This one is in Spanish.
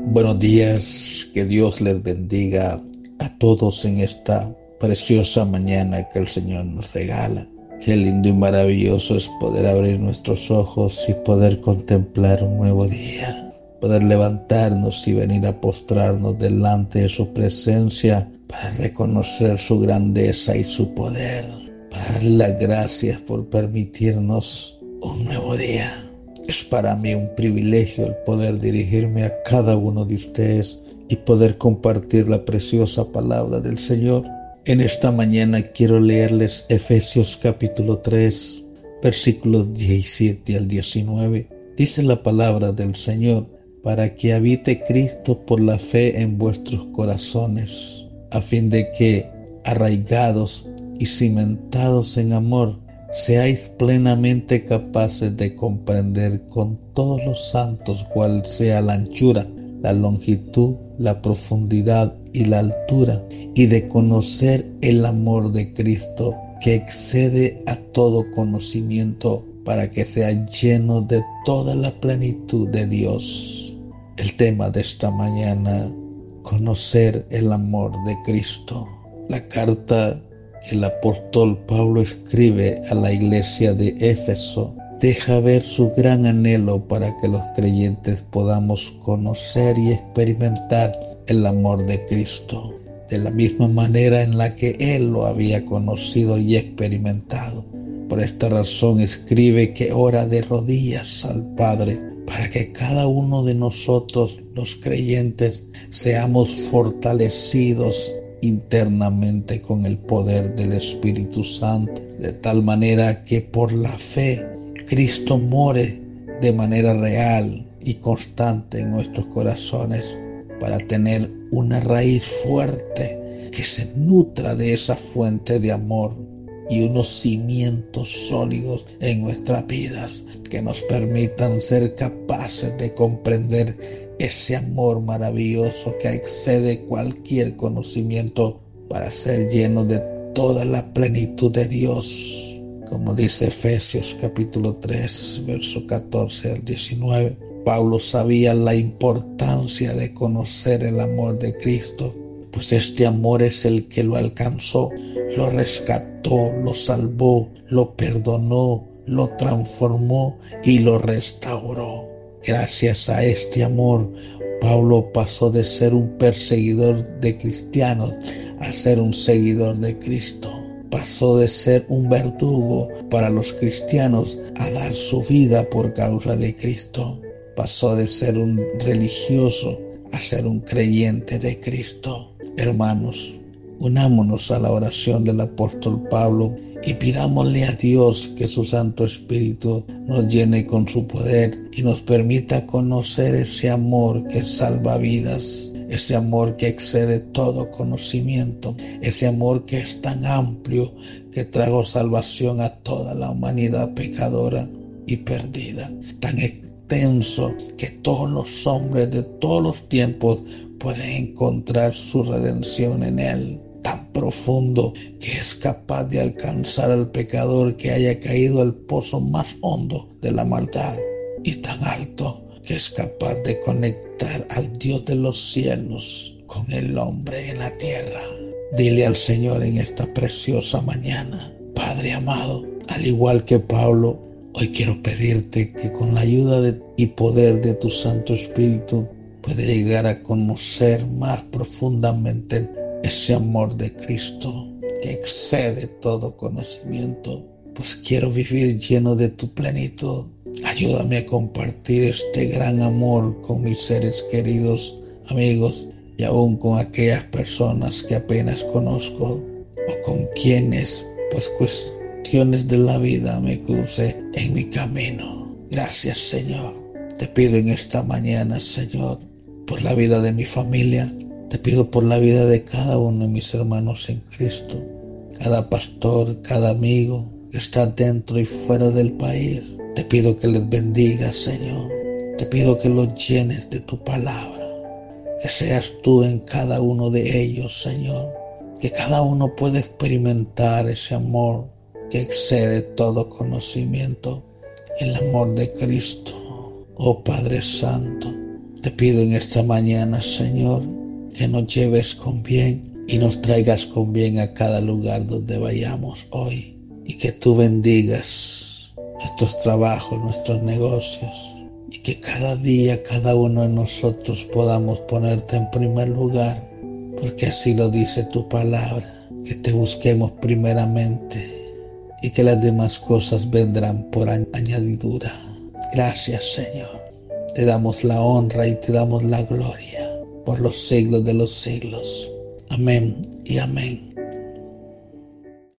Buenos días, que Dios les bendiga a todos en esta preciosa mañana que el Señor nos regala. Qué lindo y maravilloso es poder abrir nuestros ojos y poder contemplar un nuevo día, poder levantarnos y venir a postrarnos delante de su presencia para reconocer su grandeza y su poder, para darle las gracias por permitirnos un nuevo día. Es para mí un privilegio el poder dirigirme a cada uno de ustedes y poder compartir la preciosa palabra del Señor. En esta mañana quiero leerles Efesios capítulo 3, versículos 17 al 19. Dice la palabra del Señor: para que habite Cristo por la fe en vuestros corazones, a fin de que, arraigados y cimentados en amor, seáis plenamente capaces de comprender con todos los santos cuál sea la anchura, la longitud, la profundidad y la altura, y de conocer el amor de Cristo, que excede a todo conocimiento, para que sean llenos de toda la plenitud de Dios. El tema de esta mañana: conocer el amor de Cristo. La carta que el apóstol Pablo escribe a la iglesia de Éfeso deja ver su gran anhelo para que los creyentes podamos conocer y experimentar el amor de Cristo, de la misma manera en la que Él lo había conocido y experimentado. Por esta razón escribe que ora de rodillas al Padre para que cada uno de nosotros, los creyentes, seamos fortalecidos internamente con el poder del Espíritu Santo, de tal manera que por la fe Cristo more de manera real y constante en nuestros corazones, para tener una raíz fuerte que se nutra de esa fuente de amor y unos cimientos sólidos en nuestras vidas que nos permitan ser capaces de comprender ese amor maravilloso que excede cualquier conocimiento, para ser llenos de toda la plenitud de Dios. Como dice Efesios capítulo 3, verso 14 al 19, Pablo sabía la importancia de conocer el amor de Cristo, pues este amor es el que lo alcanzó, lo rescató, lo salvó, lo perdonó, lo transformó y lo restauró. Gracias a este amor, Pablo pasó de ser un perseguidor de cristianos a ser un seguidor de Cristo. Pasó de ser un verdugo para los cristianos a dar su vida por causa de Cristo. Pasó de ser un religioso a ser un creyente de Cristo. Hermanos, unámonos a la oración del apóstol Pablo y pidámosle a Dios que su Santo Espíritu nos llene con su poder y nos permita conocer ese amor que salva vidas, ese amor que excede todo conocimiento, ese amor que es tan amplio que trajo salvación a toda la humanidad pecadora y perdida, tan extenso que todos los hombres de todos los tiempos pueden encontrar su redención en él, tan profundo que es capaz de alcanzar al pecador que haya caído al pozo más hondo de la maldad, y tan alto que es capaz de conectar al Dios de los cielos con el hombre en la tierra. Dile al Señor en esta preciosa mañana: Padre amado, al igual que Pablo, hoy quiero pedirte que con la ayuda y poder de tu Santo Espíritu pueda llegar a conocer más profundamente ese amor de Cristo que excede todo conocimiento, pues quiero vivir lleno de tu plenitud. Ayúdame a compartir este gran amor con mis seres queridos, amigos, y aún con aquellas personas que apenas conozco o con quienes, pues cuestiones de la vida me crucé en mi camino. Gracias, Señor. Te pido en esta mañana, Señor, por la vida de mi familia. Te pido por la vida de cada uno de mis hermanos en Cristo, cada pastor, cada amigo que está dentro y fuera del país. Te pido que les bendigas, Señor. Te pido que los llenes de tu palabra, que seas tú en cada uno de ellos, Señor, que cada uno pueda experimentar ese amor que excede todo conocimiento, el amor de Cristo. Oh Padre Santo, Te pido en esta mañana, Señor, que nos lleves con bien y nos traigas con bien a cada lugar donde vayamos hoy, y que tú bendigas nuestros trabajos, nuestros negocios, y que cada día cada uno de nosotros podamos ponerte en primer lugar, porque así lo dice tu palabra, que te busquemos primeramente y que las demás cosas vendrán por añadidura. Gracias, Señor. Te damos la honra y te damos la gloria por los siglos de los siglos. Amén y amén.